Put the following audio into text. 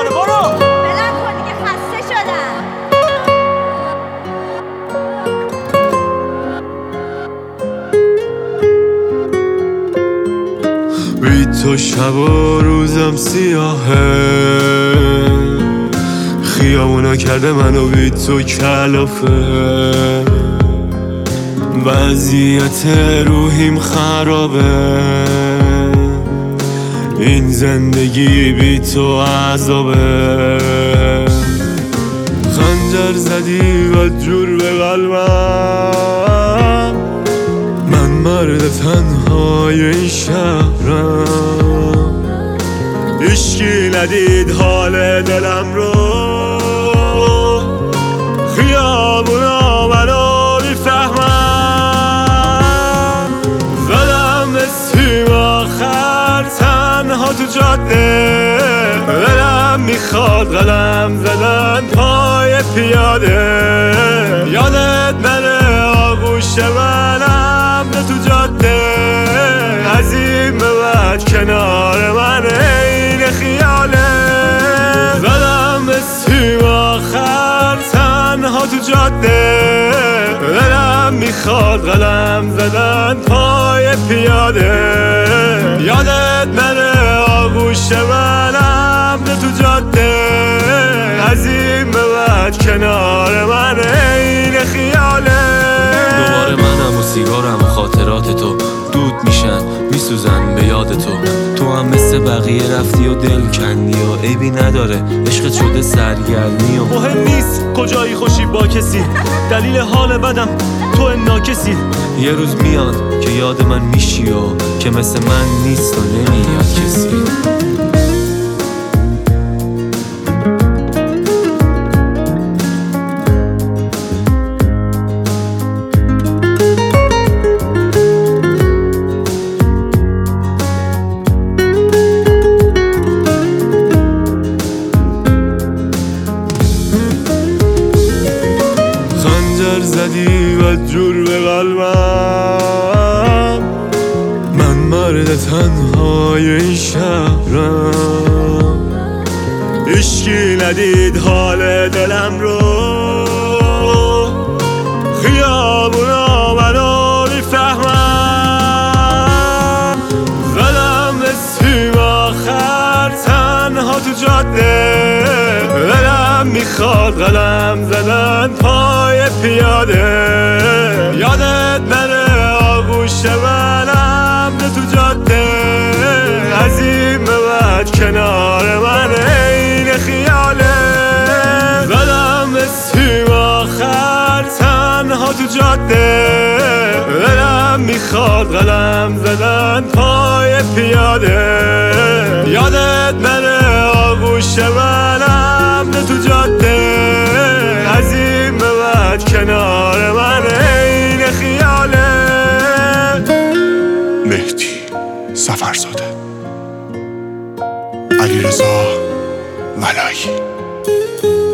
میکنه. برو بلند کن دیگه، خسته شدم. بی تو شب و روزم سیاهه، خیابونا کرده منو بی تو کلافه، وضعیت روحیم خرابه، این زندگی بی تو عذابه. خنجر زدی و جور به قلبم، من مرد تنهای این شهرم، هیچکی ندید حال دلم رو، خیابونا منو میفهمن، زدم به سیم آخر تنها تو جاده، دلم میخواد قلم زدن پای پیاده، یادت نره آغوش منم تو جاده، از این به بعد کنار من این خیاله، زدم به سیم آخر تنها تو جاده، دلم میخواد قلم زدن پای پیاده، یادت نره آغوش منم تو جاده، از این به بعد کنار من این خیاله. دوباره منم و سیگارم و خاطرات تو دود میشن میسوزن به یاد تو، تو هم مثل بقیه رفتی و دل کندی و عیبی نداره عشقت شده سرگرمی و مهم نیست کجایی خوشی با کسی، دلیل حال بدم تو ناکسی. یه روز میاد که یاد من میشی و که مثل من نیست و نمیاد کسی. زدی و جور به قلبم، من مرد تنهای این شهرم، هیچکی ندید حال دلم رو، خیابونا منو میفهمن، زدم به سیم آخر تنها تو جاده، دلم میخواد قلم زدن پای پیاده، یادت نره آغوش منم تو جاده، از این به بعد کنار من این خیاله، زدم به سیم آخر تنها تو جاده، دلم میخواد قلم زدن پای پیاده، یادت نره آغوش منم تو جاده، از این به بعد کنار من این خیاله. مهدی سفرزاده، علیرضا ملایی.